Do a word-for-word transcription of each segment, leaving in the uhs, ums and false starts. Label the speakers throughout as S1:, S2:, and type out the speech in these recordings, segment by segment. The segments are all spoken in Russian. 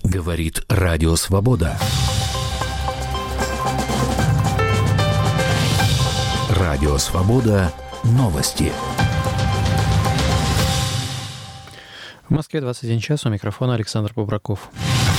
S1: Говорит Радио Свобода. Радио Свобода. Новости.
S2: В Москве двадцать один час, у микрофона Александр Бубраков.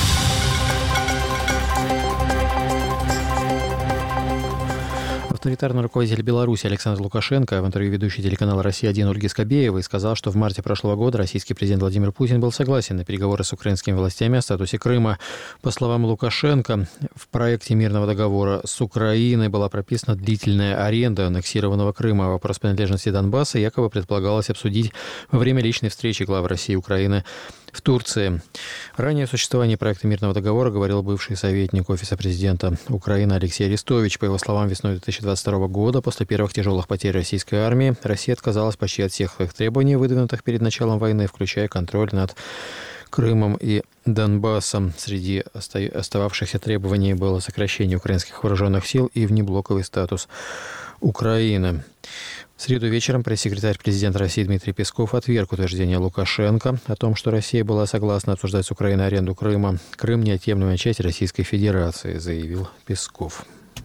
S2: Авторитарный руководитель Беларуси Александр Лукашенко в интервью ведущей телеканала «Россия-один» Ольги Скобеевой сказал, что в марте прошлого года российский президент Владимир Путин был согласен на переговоры с украинскими властями о статусе Крыма. По словам Лукашенко, в проекте мирного договора с Украиной была прописана длительная аренда аннексированного Крыма. Вопрос принадлежности Донбасса якобы предполагалось обсудить во время личной встречи глав России и Украины в Турции. Ранее о существовании проекта мирного договора говорил бывший советник Офиса президента Украины Алексей Арестович. По его словам, весной две тысячи двадцать второго года, после первых тяжелых потерь российской армии, Россия отказалась почти от всех своих требований, выдвинутых перед началом войны, включая контроль над Крымом и Донбассом. Среди остававшихся требований было сокращение украинских вооруженных сил и внеблоковый статус Украины. В среду вечером пресс-секретарь президента России Дмитрий Песков отверг утверждение Лукашенко о том, что Россия была согласна обсуждать с Украиной аренду Крыма. «Крым – неотъемлемая часть Российской Федерации», заявил Песков.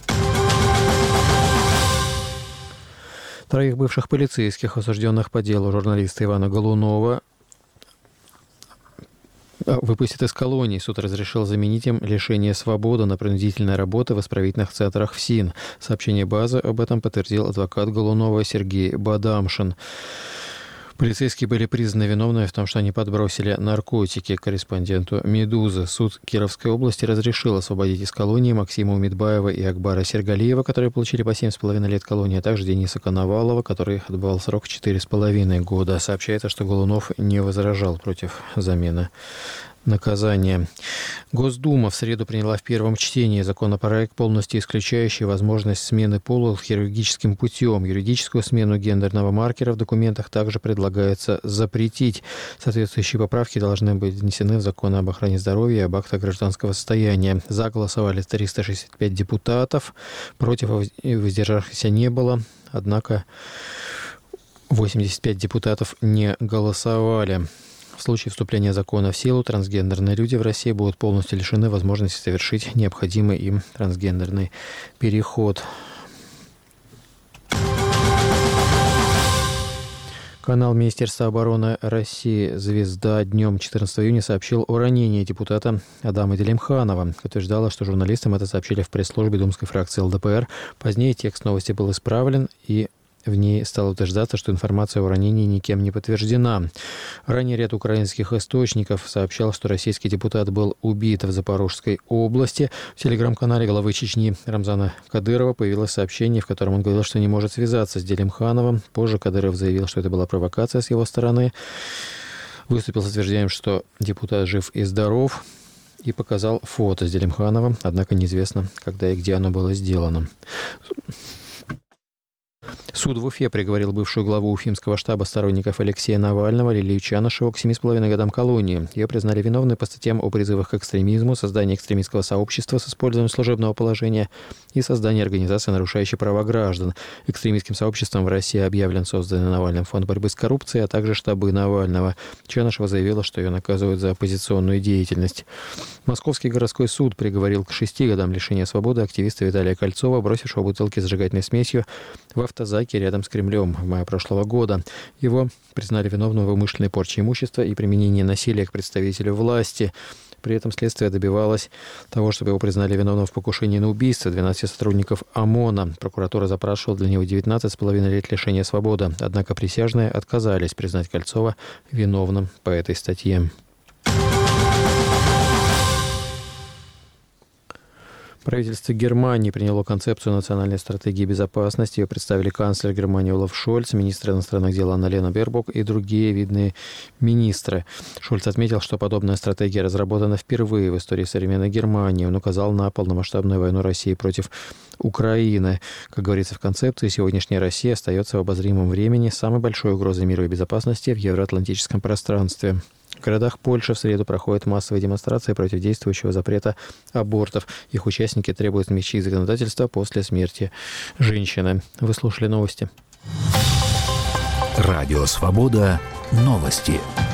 S2: Троих бывших полицейских, осужденных по делу журналиста Ивана Голунова, выпустят из колонии. Суд разрешил заменить им лишение свободы на принудительной работы в исправительных центрах ФСИН. Сообщение «Базы» об этом подтвердил адвокат Голунова Сергей Бадамшин. Полицейские были признаны виновными в том, что они подбросили наркотики корреспонденту «Медузы». Суд Кировской области разрешил освободить из колонии Максима Умидбаева и Акбара Сергалиева, которые получили по семь с половиной лет колонии, а также Дениса Коновалова, который отбывал срок четыре с половиной года. Сообщается, что Голунов не возражал против замены наказания. Госдума в среду приняла в первом чтении законопроект, полностью исключающий возможность смены пола хирургическим путем. Юридическую смену гендерного маркера в документах также предлагается запретить. Соответствующие поправки должны быть внесены в закон об охране здоровья и об актах гражданского состояния. За голосовали триста шестьдесят пять депутатов, против воздержавшихся не было, однако восемьдесят пять депутатов не голосовали. В случае вступления закона в силу трансгендерные люди в России будут полностью лишены возможности совершить необходимый им трансгендерный переход. Канал Министерства обороны России «Звезда» днем четырнадцатого июня сообщил о ранении депутата Адама Делимханова. Утверждала, что журналистам это сообщили в пресс-службе думской фракции ЛДПР. Позднее текст новости был исправлен, и в ней стало утверждаться, что информация о ранении никем не подтверждена. Ранее ряд украинских источников сообщал, что российский депутат был убит в Запорожской области. В телеграм-канале главы Чечни Рамзана Кадырова появилось сообщение, в котором он говорил, что не может связаться с Делимхановым. Позже Кадыров заявил, что это была провокация с его стороны. Выступил с утверждением, что депутат жив и здоров, и показал фото с Делимхановым, однако неизвестно, когда и где оно было сделано. Суд в Уфе приговорил бывшую главу уфимского штаба сторонников Алексея Навального Лилию Чанышеву к семи с половиной годам колонии. Ее признали виновной по статьям о призывах к экстремизму, создании экстремистского сообщества с использованием служебного положения и создании организации, нарушающей права граждан. Экстремистским сообществом в России объявлен созданный Навальным фонд борьбы с коррупцией, а также штабы Навального. Чанышева заявила, что ее наказывают за оппозиционную деятельность. Московский городской суд приговорил к шести годам лишения свободы активиста Виталия Кольцова, бросившего бутылки с зажигательной смесью в автозаке рядом с Кремлем в мае прошлого года. Его признали виновным в умышленной порче имущества и применении насилия к представителю власти. При этом следствие добивалось того, чтобы его признали виновным в покушении на убийство двенадцати сотрудников ОМОНа. Прокуратура запрашивала для него девятнадцать с половиной лет лишения свободы. Однако присяжные отказались признать Кольцова виновным по этой статье. Правительство Германии приняло концепцию национальной стратегии безопасности. Ее представили канцлер Германии Олаф Шольц, министр иностранных дел Анна-Лена Бербок и другие видные министры. Шольц отметил, что подобная стратегия разработана впервые в истории современной Германии. Он указал на полномасштабную войну России против Украины. Как говорится в концепции, сегодняшняя Россия остается в обозримом времени самой большой угрозой миру и безопасности в евроатлантическом пространстве. В городах Польши в среду проходят массовые демонстрации против действующего запрета абортов. Их участники требуют смягчить законодательство после смерти женщины. Вы слушали новости.
S1: Радио «Свобода». Новости.